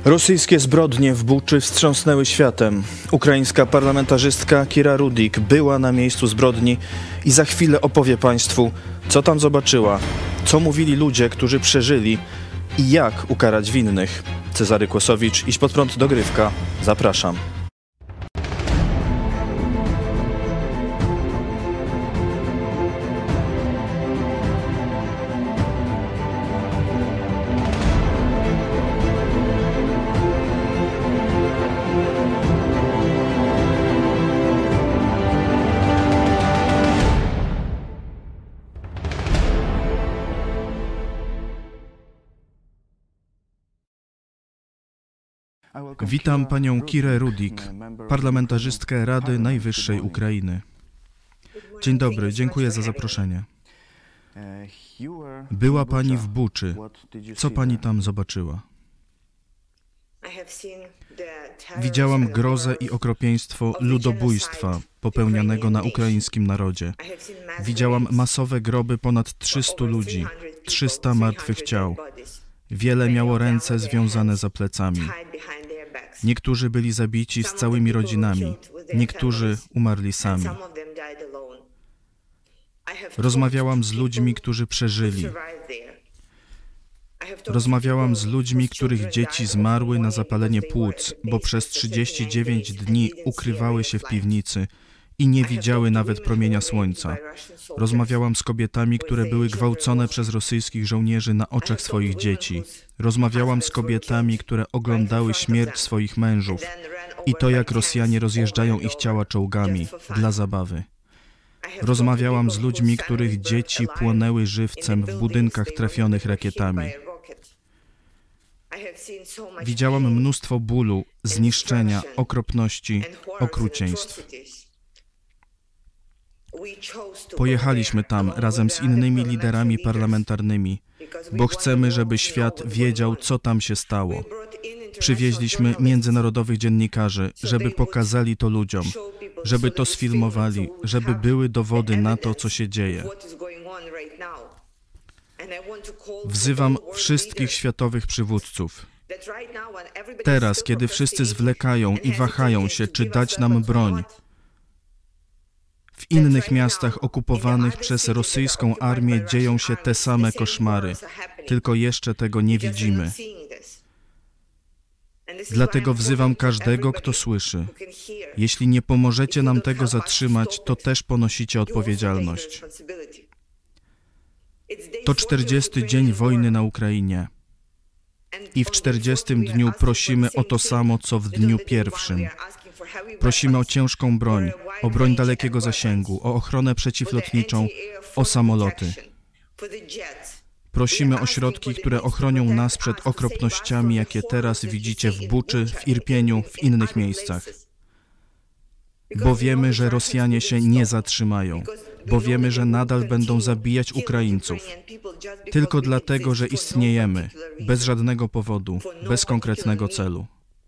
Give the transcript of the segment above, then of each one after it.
Rosyjskie zbrodnie w Buczy wstrząsnęły światem. Ukraińska parlamentarzystka Kira Rudik była na miejscu zbrodni i za chwilę opowie Państwu, co tam zobaczyła, co mówili ludzie, którzy przeżyli i jak ukarać winnych. Cezary Kłosowicz, Idź pod prąd, dogrywka. Zapraszam. Witam panią Kirę Rudik, parlamentarzystkę Rady Najwyższej Ukrainy. Dzień dobry, dziękuję za zaproszenie. Była pani w Buczy. Co pani tam zobaczyła? Widziałam grozę i okropieństwo ludobójstwa popełnianego na ukraińskim narodzie. Widziałam masowe groby ponad 300 ludzi, 300 martwych ciał. Wiele miało ręce związane za plecami. Niektórzy byli zabici z całymi rodzinami, niektórzy umarli sami. Rozmawiałam z ludźmi, którzy przeżyli. Rozmawiałam z ludźmi, których dzieci zmarły na zapalenie płuc, bo przez 39 dni ukrywały się w piwnicy i nie widziały nawet promienia słońca. Rozmawiałam z kobietami, które były gwałcone przez rosyjskich żołnierzy na oczach swoich dzieci. Rozmawiałam z kobietami, które oglądały śmierć swoich mężów i to, jak Rosjanie rozjeżdżają ich ciała czołgami dla zabawy. Rozmawiałam z ludźmi, których dzieci płonęły żywcem w budynkach trafionych rakietami. Widziałam mnóstwo bólu, zniszczenia, okropności, okrucieństw. Pojechaliśmy tam razem z innymi liderami parlamentarnymi, bo chcemy, żeby świat wiedział, co tam się stało. Przywieźliśmy międzynarodowych dziennikarzy, żeby pokazali to ludziom, żeby to sfilmowali, żeby były dowody na to, co się dzieje. Wzywam wszystkich światowych przywódców. Teraz, kiedy wszyscy zwlekają i wahają się, czy dać nam broń, w innych miastach okupowanych przez rosyjską armię dzieją się te same koszmary, tylko jeszcze tego nie widzimy. Dlatego wzywam każdego, kto słyszy. Jeśli nie pomożecie nam tego zatrzymać, to też ponosicie odpowiedzialność. To 40. dzień wojny na Ukrainie. I w 40. dniu prosimy o to samo, co w dniu pierwszym. Prosimy o ciężką broń, o broń dalekiego zasięgu, o ochronę przeciwlotniczą, o samoloty. Prosimy o środki, które ochronią nas przed okropnościami, jakie teraz widzicie w Buczy, w Irpieniu, w innych miejscach. Bo wiemy, że Rosjanie się nie zatrzymają. Bo wiemy, że nadal będą zabijać Ukraińców. Tylko dlatego, że istniejemy, bez żadnego powodu, bez konkretnego celu.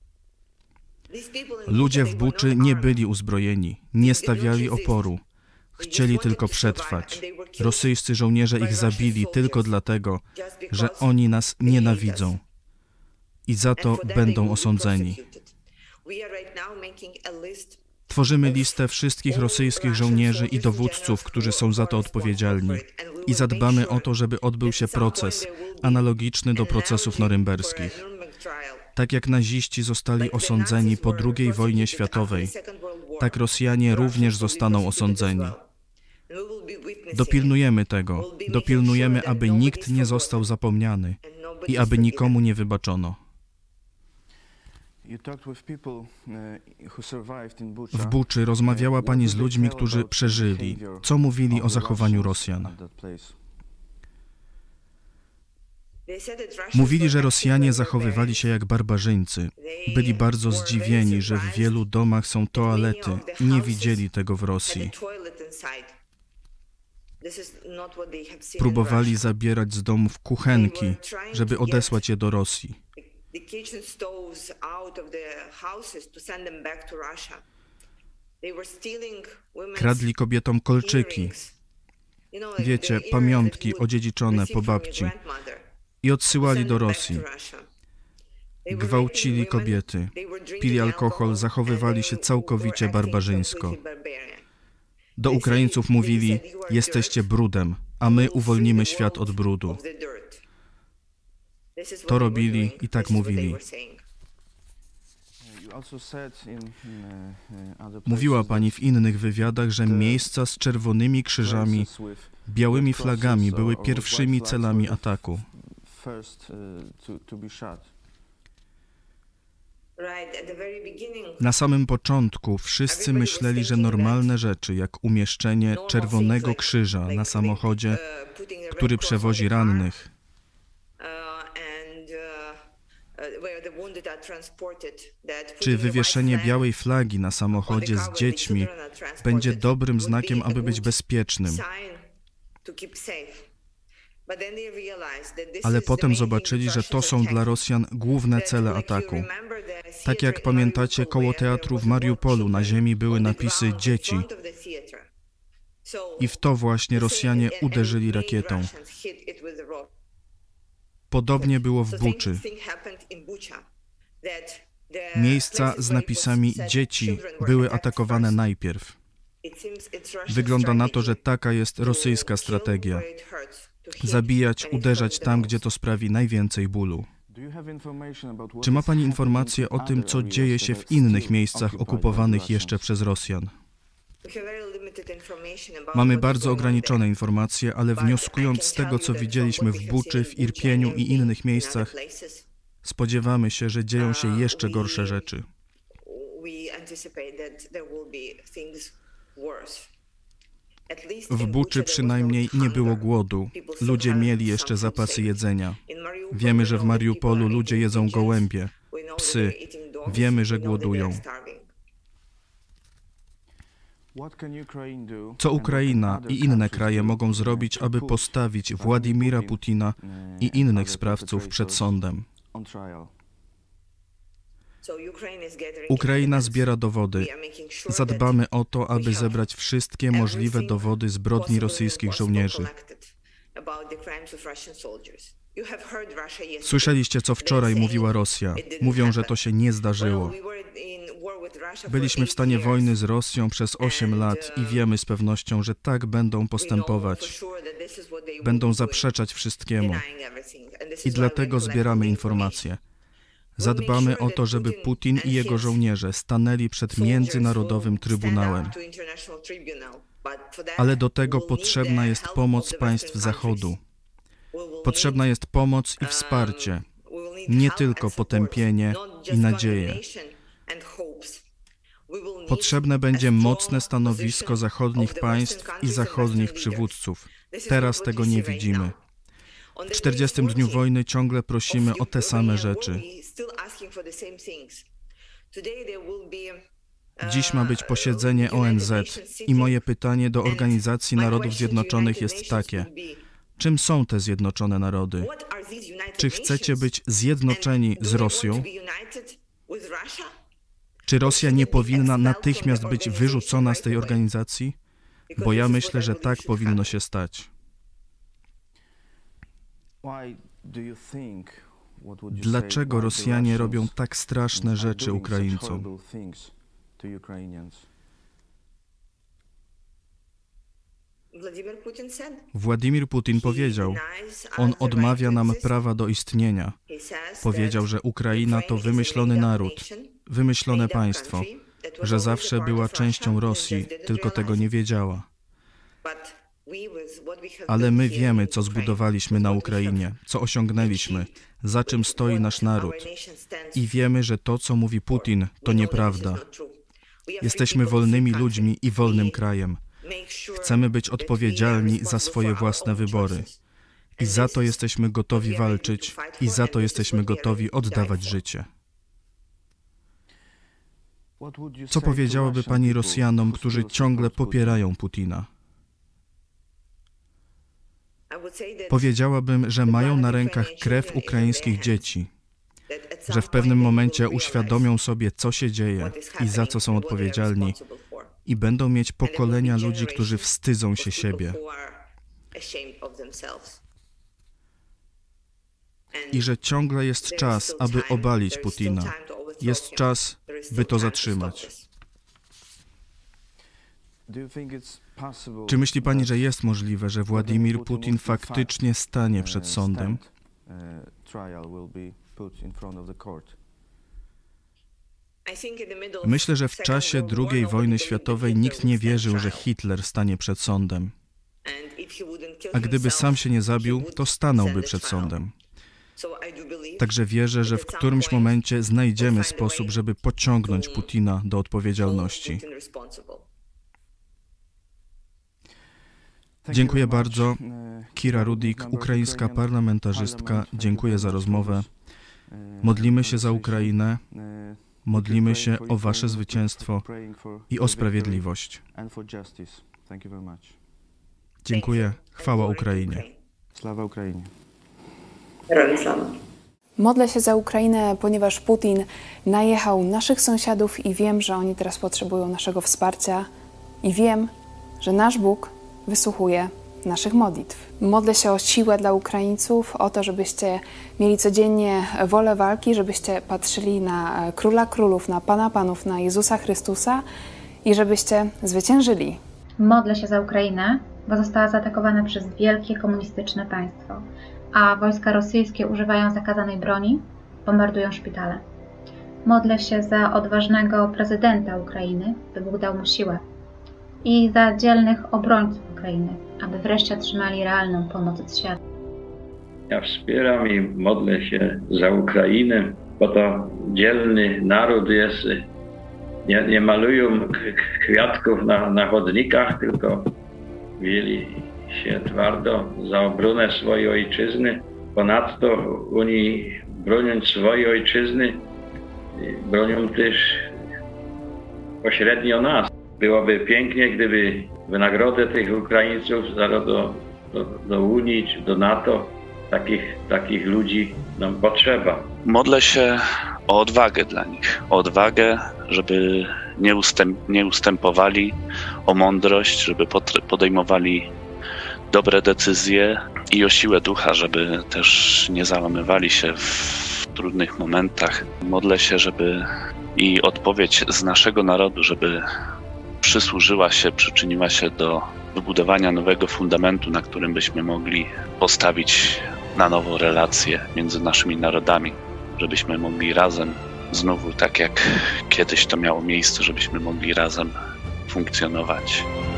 Ludzie w Buczy nie byli uzbrojeni, nie stawiali oporu. Chcieli tylko przetrwać. Rosyjscy żołnierze ich zabili tylko dlatego, że oni nas nienawidzą. I za to będą osądzeni. Tworzymy listę wszystkich rosyjskich żołnierzy i dowódców, którzy są za to odpowiedzialni. I zadbamy o to, żeby odbył się proces, analogiczny do procesów norymberskich. Tak jak naziści zostali osądzeni po II wojnie światowej, tak Rosjanie również zostaną osądzeni. Dopilnujemy tego. Dopilnujemy, aby nikt nie został zapomniany i aby nikomu nie wybaczono. W Buczy rozmawiała pani z ludźmi, którzy przeżyli. Co mówili o zachowaniu Rosjan? Mówili, że Rosjanie zachowywali się jak barbarzyńcy. Byli bardzo zdziwieni, że w wielu domach są toalety. Nie widzieli tego w Rosji. Próbowali zabierać z domów kuchenki, żeby odesłać je do Rosji. Kradli kobietom kolczyki. Wiecie, pamiątki odziedziczone po babci. I odsyłali do Rosji. Gwałcili kobiety, pili alkohol, zachowywali się całkowicie barbarzyńsko. Do Ukraińców mówili: jesteście brudem, a my uwolnimy świat od brudu. To robili i tak mówili. Mówiła pani w innych wywiadach, że miejsca z czerwonymi krzyżami, białymi flagami były pierwszymi celami ataku. Na samym początku wszyscy myśleli, że normalne rzeczy, jak umieszczenie czerwonego krzyża na samochodzie, który przewozi rannych, czy wywieszenie białej flagi na samochodzie z dziećmi będzie dobrym znakiem, aby być bezpiecznym. Ale potem zobaczyli, że to są dla Rosjan główne cele ataku. Tak jak pamiętacie, koło teatru w Mariupolu na ziemi były napisy dzieci. I w to właśnie Rosjanie uderzyli rakietą. Podobnie było w Buczy. Miejsca z napisami dzieci były atakowane najpierw. Wygląda na to, że taka jest rosyjska strategia. Zabijać, uderzać tam, gdzie to sprawi najwięcej bólu. Czy ma pani informacje o tym, co dzieje się w innych miejscach okupowanych jeszcze przez Rosjan? Mamy bardzo ograniczone informacje, ale wnioskując z tego, co widzieliśmy w Buczy, w Irpieniu i innych miejscach, spodziewamy się, że dzieją się jeszcze gorsze rzeczy. W Buczy przynajmniej nie było głodu. Ludzie mieli jeszcze zapasy jedzenia. Wiemy, że w Mariupolu ludzie jedzą gołębie, psy. Wiemy, że głodują. Co Ukraina i inne kraje mogą zrobić, aby postawić Władimira Putina i innych sprawców przed sądem? Ukraina zbiera dowody. Zadbamy o to, aby zebrać wszystkie możliwe dowody zbrodni rosyjskich żołnierzy. Słyszeliście, co wczoraj mówiła Rosja. Mówią, że to się nie zdarzyło. Byliśmy w stanie wojny z Rosją przez 8 lat i wiemy z pewnością, że tak będą postępować. Będą zaprzeczać wszystkiemu. I dlatego zbieramy informacje. Zadbamy o to, żeby Putin i jego żołnierze stanęli przed Międzynarodowym Trybunałem. Ale do tego potrzebna jest pomoc państw Zachodu. Potrzebna jest pomoc i wsparcie, nie tylko potępienie i nadzieję. Potrzebne będzie mocne stanowisko zachodnich państw i zachodnich przywódców. Teraz tego nie widzimy. W 40. dniu wojny ciągle prosimy o te same rzeczy. Dziś ma być posiedzenie ONZ i moje pytanie do Organizacji Narodów Zjednoczonych jest takie. Czym są te Zjednoczone Narody? Czy chcecie być zjednoczeni z Rosją? Czy Rosja nie powinna natychmiast być wyrzucona z tej organizacji? Bo ja myślę, że tak powinno się stać. Dlaczego Rosjanie robią tak straszne rzeczy Ukraińcom? Władimir Putin powiedział, on odmawia nam prawa do istnienia. Powiedział, że Ukraina to wymyślony naród, wymyślone państwo, że zawsze była częścią Rosji, tylko tego nie wiedziała. Ale my wiemy, co zbudowaliśmy na Ukrainie, co osiągnęliśmy, za czym stoi nasz naród. I wiemy, że to, co mówi Putin, to nieprawda. Jesteśmy wolnymi ludźmi i wolnym krajem. Chcemy być odpowiedzialni za swoje własne wybory. I za to jesteśmy gotowi walczyć i za to jesteśmy gotowi oddawać życie. Co powiedziałaby pani Rosjanom, którzy ciągle popierają Putina? Powiedziałabym, że mają na rękach krew ukraińskich dzieci, że w pewnym momencie uświadomią sobie, co się dzieje i za co są odpowiedzialni i będą mieć pokolenia ludzi, którzy wstydzą się siebie. i że ciągle jest czas, aby obalić Putina. Jest czas, by to zatrzymać. Czy myśli pani, że jest możliwe, że Władimir Putin faktycznie stanie przed sądem? Myślę, że w czasie II wojny światowej nikt nie wierzył, że Hitler stanie przed sądem. A gdyby sam się nie zabił, to stanąłby przed sądem. Także wierzę, że w którymś momencie znajdziemy sposób, żeby pociągnąć Putina do odpowiedzialności. Dziękuję bardzo. Kira Rudik, ukraińska parlamentarzystka, dziękuję za rozmowę. Modlimy się za Ukrainę, modlimy się o wasze zwycięstwo i o sprawiedliwość. Dziękuję. Chwała Ukrainie. Sława Ukrainie. Modlę się za Ukrainę, ponieważ Putin najechał naszych sąsiadów i wiem, że oni teraz potrzebują naszego wsparcia i wiem, że nasz Bóg wysłuchuje naszych modlitw. Modlę się o siłę dla Ukraińców, o to, żebyście mieli codziennie wolę walki, żebyście patrzyli na Króla Królów, na Pana Panów, na Jezusa Chrystusa i żebyście zwyciężyli. Modlę się za Ukrainę, bo została zaatakowana przez wielkie komunistyczne państwo, a wojska rosyjskie używają zakazanej broni, bombardują szpitale. Modlę się za odważnego prezydenta Ukrainy, by Bóg dał mu siłę, i za dzielnych obrońców Ukrainy, aby wreszcie otrzymali realną pomoc od świata. Ja wspieram i modlę się za Ukrainę, bo to dzielny naród jest. Nie malują kwiatków na chodnikach, tylko wzięli się twardo za obronę swojej ojczyzny. Ponadto oni, broniąc swojej ojczyzny, bronią też pośrednio nas. Byłoby pięknie, gdyby wynagrodę tych Ukraińców do Unii czy do NATO, takich ludzi nam potrzeba. Modlę się o odwagę dla nich, o odwagę, żeby nie ustępowali, o mądrość, żeby podejmowali dobre decyzje i o siłę ducha, żeby też nie załamywali się w trudnych momentach. Modlę się, żeby i odpowiedź z naszego narodu, żeby przyczyniła się do wybudowania nowego fundamentu, na którym byśmy mogli postawić na nowo relacje między naszymi narodami, żebyśmy mogli razem, znowu tak jak kiedyś to miało miejsce, żebyśmy mogli razem funkcjonować.